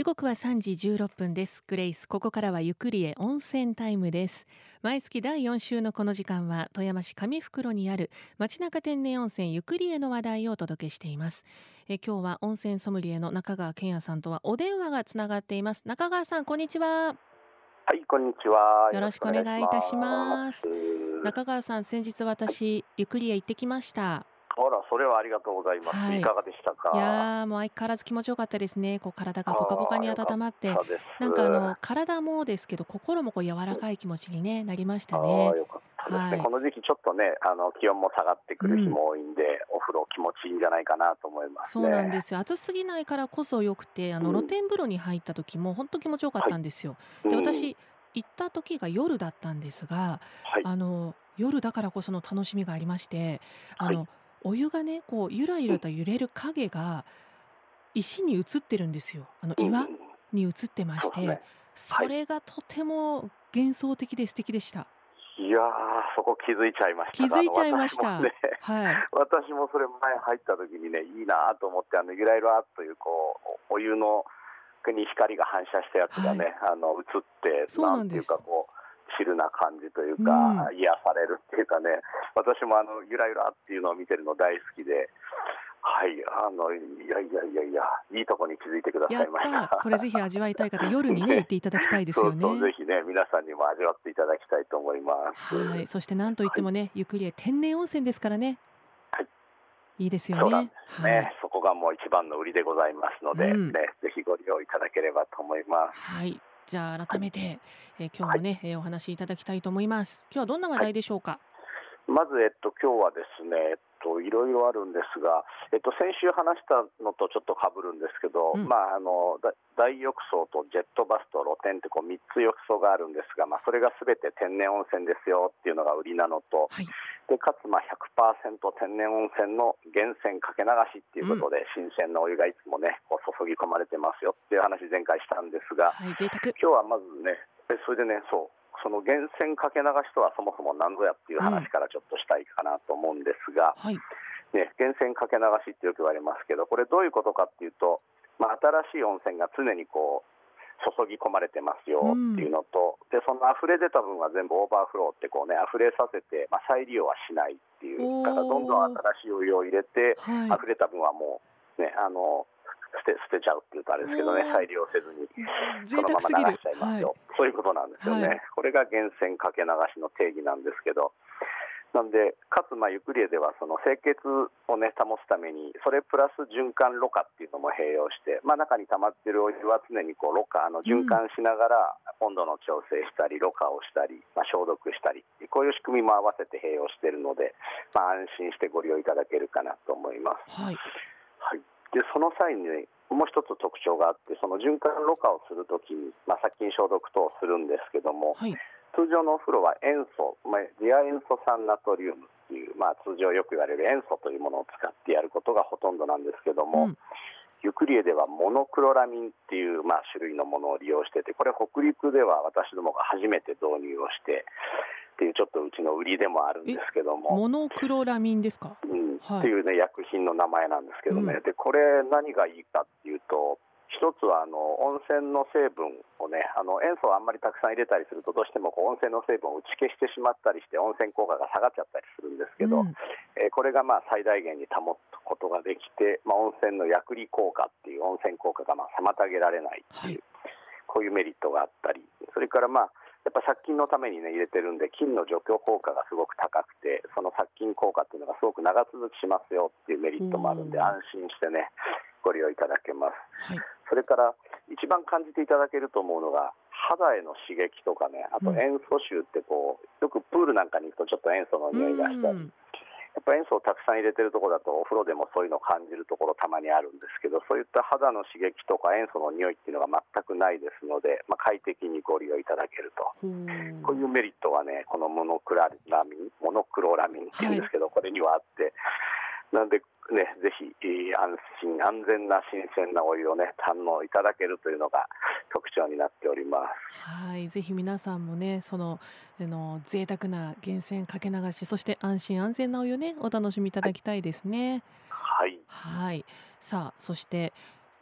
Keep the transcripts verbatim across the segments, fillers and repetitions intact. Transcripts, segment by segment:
時刻はさんじじゅうろっぷんです。グレイス、ここからはゆっくりへ温泉タイムです。毎月だいよん週のこの時間は富山市上袋にある町中天然温泉ゆくりへの話題をお届けしています。え今日は温泉ソムリエの中川健也さんとはお電話がつながっています。中川さん、こんにちは。 はい、こんにちは。よろしよろしくおくお願いしま願いいたします。 す。 中川さん、先日私ゆくりへ行ってきました。 あら、それはありがとうございます。 はい。 いかがでしたいか？ やーもう相変わらず気持ちよかったですね。こう体がポカポカああ、 によかっ温まって、 たです。 なんかあの体もですけど心もこう柔らかい気持ちに、ね、なりましたね。 ああ、よかったですね。 はい。 この時期ちょっとね、あの気温も下がってくる日うん。 も多いんで、お風呂気持ちいいんじゃないかなと思いますそうなんでね。 すよ。暑すぎないからこそよくて、あの露うん。 天風呂に入った時も本当気持ちよかっはい。 たんですよ。で、 うん。 私行った時が夜だったんですが、 はい。 あの夜だからこその楽しみがありまして、あはい。 のお湯がね、こうゆらゆうん。 らと揺れる影が石に映ってるんですよ。あのうんうんう岩ん。 に映ってまして、 そうですね。はい。 それがとても幻想的で素敵でした。 いやー、そこ気づいちゃいましたか。あの気づいちゃいました。 私もね、 はい。 私もそれ前入った時にね、いいなと思って、あのゆらゆらというこうお湯のに光が反射したやつがはい。 ね、あの映って、 そうなんていうかなんです。 こうチルな感じといううか、 ん。 癒されるっていうかね、私もあのゆらゆらっていうのを見てるの大好きで、はい、あのいやいやいやいや、いいとこに気づいてくださいましやった。これぜひた。 味わいたい方、夜にね、行っね、 ていただきたいですそうそう、ぜよね。 ひね、皆さんにも味わっていただきたいと思います。 はい。そしてなんといっはい、 てもね、ゆっくりへ天然温泉ですからね。 はい、 いいですよね。 そうなんですはい。 ね。そこがもう一番の売りでございますので、 うん。 ね、ぜひご利用いただければと思います。 はい。じゃあはい、 改めて、えー今日はい、 もね、えーお話しいただきたいと思います。今日はどんな話はい。 題でしょうか？ まず、えっと、今日はですね、えっと、いろいろあるんですが、えっと、先週話したのとちょっと被るんですけど、 うん。 まあ、あのだ大浴槽とジェットバスと露天ってこうみっつ浴槽があるんですが、まあ、それがすべて天然温泉ですよっていうのが売りなのと、 はい。 でかつまあひゃくパーセント天然温泉の源泉かけ流しっていううん。 ことで、新鮮なお湯がいつもね、こう注ぎ込まれてますよっていう話、前回したんですが、 はい、贅沢。 今日はまずね、えそれでね、そう、その源泉かけ流しとはそもそも何ぞやっていううん。 話からちょっとしたいかなと思うんですが、 はい。 ね、源泉かけ流しってよく言われますけど、これどういうことかっていうと、まあ、新しい温泉が常にこう注ぎ込まれてますよっていううん。 のと、でその溢れ出た分は全部オーバーフローってこうね、溢れさせて、まあ、再利用はしないっていう、だからどんどんおー。 新しいお湯を入れて、 はい。 溢れた分はもうね、あの捨て捨てちゃうっていうとあれですけどね、 おー。 再利用せずにそ贅のまま流沢すぎる。 しちゃいますはい。 よ、そういうことなんですよはい。 ね。これが源泉かけ流しの定義なんですけど、なんで、かつ、まあ、ゆくりえではその清潔を、ね、保つために、それプラス循環ろ過っていうのも併用して、まあ、中に溜まっているお湯は常にこうろ過あの循うん。 環しながら温度の調整したり、ろ過をしたり、まあ、消毒したり、こういう仕組みも合わせて併用しているので、まあ、安心してご利用いただけるかなと思います。 はい。 はい、でその際に、ね、もう一つ特徴があって、その循環ろ過をするときに、まあ、殺菌消毒等をするんですけども、 はい。 通常のお風呂は塩素、まあ、次亜塩素酸ナトリウムっていう、まあ、通常よく言われる塩素というものを使ってやることがほとんどなんですけども、 うん。 ゆくりえではモノクロラミンっていう、まあ、種類のものを利用してて、これ北陸では私どもが初めて導入をしてっていう、ちょっとうちの売りでもあるんでえ、 すけども、 モノクロラミンですか？ うん、っはい。 ていうね、薬品の名前なんですけどね。 うん。 で、これ何がいいかっていうと、一つはあの温泉の成分をね、あの塩素をあんまりたくさん入れたりすると、どうしてもこう温泉の成分を打ち消してしまったりして、温泉効果が下がっちゃったりするんですけど、 うん。 えーこれがまあ最大限に保つことができて、まあ、温泉の薬理効果っていう温泉効果がまあ妨げられないってはい。 いう、こういうメリットがあったり、それからまあやっぱ殺菌のために、ね、入れてるんで、菌の除去効果がすごく高くて、その殺菌効果っていうのがすごく長続きしますよっていうメリッおトもあるんで、 お。 安心してね、ご利用いただけます。 はい。 それから一番感じていただけると思うのが、肌への刺激とかね、あうん。 と塩素臭ってこう、よくプールなんかに行くとちょっと塩素のう匂いがしたり、 ーん。 やっぱ塩素をたくさん入れてるところだとお風呂でもそういうのを感じるところたまにあるんですけど、そういった肌の刺激とか塩素の匂いっていうのが全くないですので、まあ、快適にご利用いただけると、 ほう。 こういうメリットがね、このモノクララミン、モノクロラミンっていうんはい。 ですけど、これにはあって、なんでね、ぜひえー安心安全な新鮮なお湯をね、堪能いただけるというのが特徴になっております。 はい。ぜひ皆さんもね、その、あの、贅沢な源泉かけ流し、そして安心安全なお湯ね、お楽しみいたはい。 だきたいですね。 はい。 はい。さあ、そして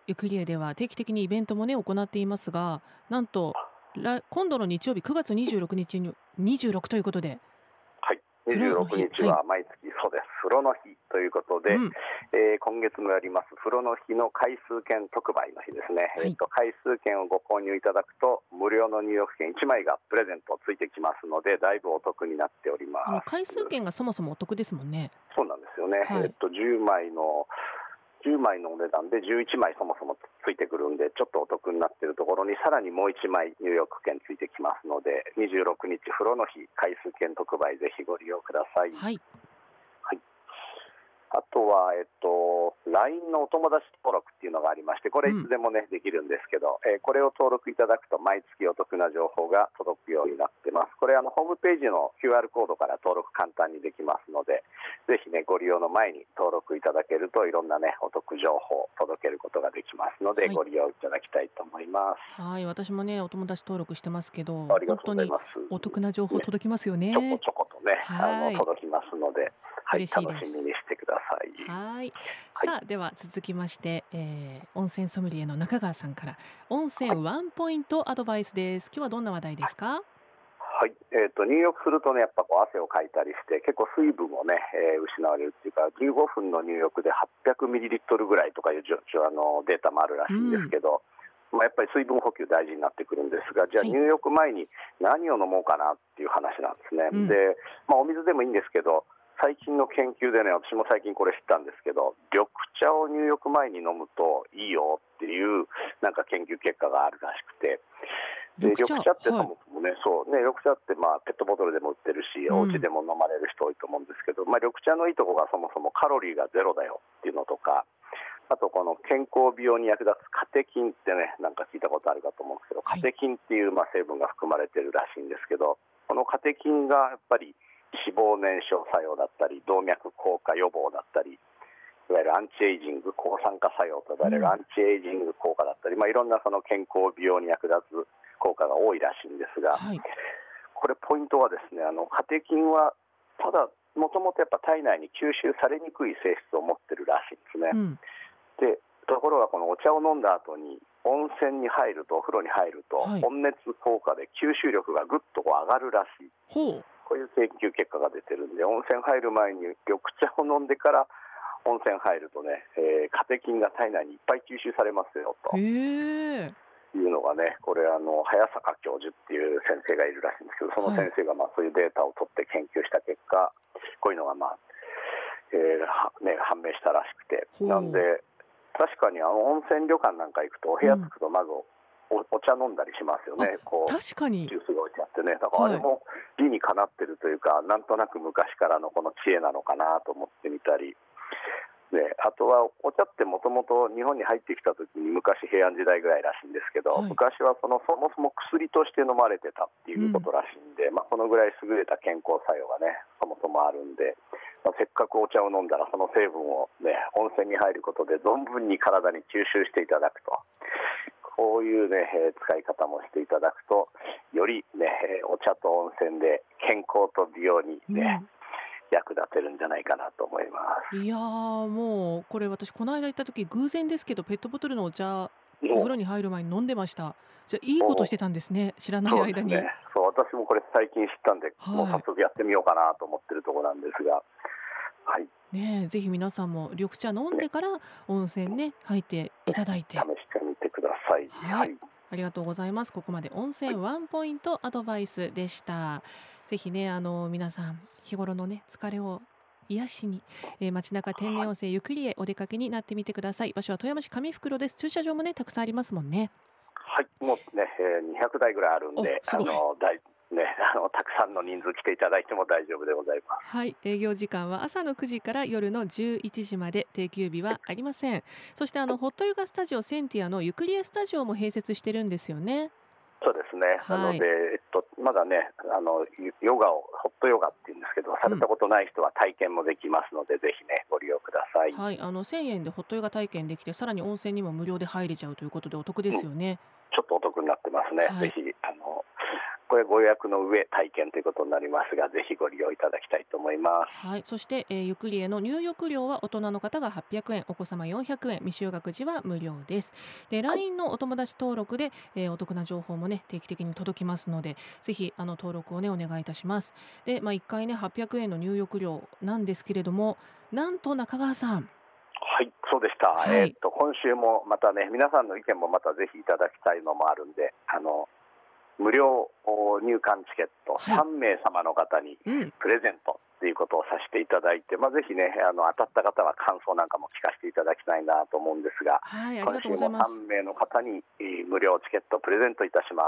ユクリエでは定期的にイベントもね行っていますが、なんと来今度の日曜日くがつにじゅうろくにちににじゅうろくということで、 はい、26 風呂の日、 日はい、 は毎月そうです風呂の日ということで、 うん、 えー今月もやります風呂の日の回数券特売の日ですね、 はい、 えー、と回数券をご購入いただくと無料の入浴券いちまいがプレゼントついてきますので、だいぶお得になっておりまあのす。 回数券がそもそもお得ですもんね。 そうなんですよね、 はい、 えー、とじゅうまいのじゅうまいのお値段でじゅういちまいそもそもついてくるんで、ちょっとお得になっているところにさらにもういちまい入浴券ついてきますので、にじゅうろくにち風呂の日回数券特売ぜひご利用ください。 はい、 はい、あとは、えっと、ライン のお友達登録っていうのがありまして、これいつでも、ね、できるんですけど、えーこれを登録いただくと毎月お得な情報が届くようになってます。これあのホームページの キューアール コードから登録簡単にできますので、ぜひ、ね、ご利用の前に登録いただけるといろんな、ね、お得情報を届けることができますので、 はい、 ご利用いただきたいと思います。 はい、私もねお友達登録してますけど、 ありが本当にとうございます。 お得な情報ね、 届きますよちょこね。 ちょことね、あのはい、 届きますので、はい、 嬉しい楽しみです。 にしてください。 はい。 はい、 さあ、では続きまして、えー温泉ソムリエの中川さんから温はい、 泉ワンポイントアドバイスです。今日はどんな話題ですか？ はい、えー、と入浴するとね、やっぱこう汗をかいたりして結構水分をね、えー失われるっていうか、じゅうごふんの入浴ではっぴゃくミリリットルぐらいとかいうじょじょあのデータもあるらしいんですうん。 けど、まあ、やっぱり水分補給大事になってくるんですが、じゃあはい。 入浴前に何を飲もうかなっていう話なんですね。 うん。 で、まあ、お水でもいいんですけど、最近の研究でね、私も最近これ知ったんですけど、緑茶を入浴前に飲むといいよっていうなんか研究結果があるらしくて、で緑茶。 緑茶ってそはい。 もそもね、そうね、緑茶ってまあペットボトルでも売ってるし、お家うん。 でも飲まれる人多いと思うんですけど、まあ、緑茶のいいとこがそもそもカロリーがゼロだよっていうのとか、あとこの健康美容に役立つカテキンってね、なんか聞いたことあるかと思うんですけど、カはい。 テキンっていうまあ成分が含まれてるらしいんですけど、このカテキンがやっぱり脂肪燃焼作用だったり、動脈硬化予防だったり、いわゆるアンチエイジング抗酸化作用と呼ばれるアうん。 ンチエイジング効果だったり、まあ、いろんなその健康美容に役立つ効果が多いらしいんですが、 はい。 これポイントはですね、あのカテキンはただもともとやっぱ体内に吸収されにくい性質を持ってるらしいんですね。 うん。 でところがこのお茶を飲んだ後に温泉に入ると、お風呂に入るとはい。 温熱効果で吸収力がぐっとこう上がるらしい、 ほう。 こういう研究結果が出てるんで、温泉入る前に緑茶を飲んでから温泉入るとね、えーカテキンが体内にいっぱい吸収されますよとへえ。 いうのがね、これあの早坂教授っていう先生がいるらしいんですけど、そのはい。 先生がまあそういうデータを取って研究した結果、こういうのがまあ、えーはね、判明したらしくて、なんほで確かにあの温泉旅館なんか行くとお部う。う屋着ん。 くとまずおお茶飲んだりしますよあ、 ね。こう確かに。 ジュースが置いてあってね、だからあれはい。 も理にかなってるというか、なんとなく昔からのこの知恵なのかなと思ってみたり、であとはお茶ってもともと日本に入ってきた時に昔平安時代ぐらいらしいんですけど、 はい。 昔はそのそもそも薬として飲まれてたってうん。 いうことらしいんで、まあ、このぐらい優れた健康作用がねそもそもあるんで、まあ、せっかくお茶を飲んだらその成分を、ね、温泉に入ることで存分に体に吸収していただくと、こういう、ね、えー使い方もしていただくとより、ね、えーお茶と温泉で健康と美容に、ね、 うん。 役立てるんじゃないかなと思います。 いやー、もうこれ私この間行った時偶然ですけどペットボトルのお茶お風呂もに入る前に飲んでました。じゃあいいことしてうたんですね。知らないそうですね。 間に。 そう、私もこれ最近知ったんで、もうはい。 早速やってみようかなと思ってるところなんですが、はい、 ねえ、ぜひ皆さんも緑茶飲んね、 でから温泉ね入っていただいて。 試してみてください。 はい。 はい。 ありがとうございます。ここまで温はい。 泉ワンポイントアドバイスでした。ぜひね、あの皆さん日頃のね疲れを癒しに、えー街中天然はい。 温泉ゆっくりへお出かけになってみてください。場所は富山市上袋です。駐車場もねたくさんありますもんね。 はい。もうね、えーにひゃくだいぐらいあるんお、 で、あすごい。 の大ね、あのたくさんの人数来ていただいても大丈夫でございます。 はい、営業時間は朝のくじから夜のじゅういちじまで、定休日はありません。そしてあのホットヨガスタジオセンティアのゆくりえスタジオも併設してるんですよね。 そうですね。なので、 はい。 えっと、まだね、あのヨヨガをホットヨガっていうんですけど、さうん。 れたことない人は体験もできますので、ぜひねご利用ください。 はい、あのせんえんでホットヨガ体験できて、さらに温泉にも無料で入れちゃうということでお得でうん、 すよね。 ちょっとお得になってますね。 はい。 ぜひあのこれご予約の上体験ということになりますが、ぜひご利用いただきたいと思います。 はい、そして、えー、ゆくりえの入浴料は大人の方がはっぴゃくえん、お子様よんひゃくえん、未就学児は無料です。で、 はい、 ライン のお友達登録で、えーお得な情報もね、定期的に届きますので、ぜひあの登録をね、お願いいたします。で、まあ、いっかいね、はっぴゃくえんの入浴料なんですけれども、なんと中川さん、 はい、そうでした。 はい、 えーっと今週もまたね、皆さんの意見もまたぜひいただきたいのもあるんで、あの無料入館チケットはい、 さんめい様の方にうん、 プレゼントということをさせていただいて、まあ、ぜひね、あの当たった方は感想なんかも聞かせていただきたいなと思うんですが、 はい、ありがとう今週もございます。 さんめいの方にえー無料チケットプレゼントいたします。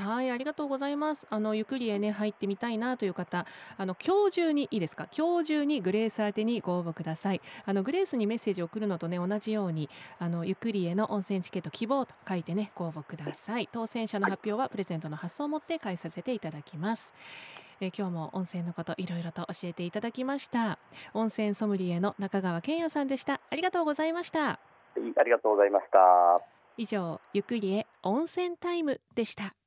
はい、ありがとうございます。あのゆくりへね入ってみたいなという方、あの今日中にいいですか？今日中にグレース宛てにご応募ください。あのグレースにメッセージを送るのとね同じように、あのゆくりへの温泉チケット希望と書いてねご応募ください。当選者のはい、 発表はプレゼントの発送をもって返させていただきます。えー今日も温泉のこといろいろと教えていただきました。温泉ソムリエの中川健也さんでした。ありがとうございました。 ありがとうございました。 以上、ゆくりへ温泉タイムでした。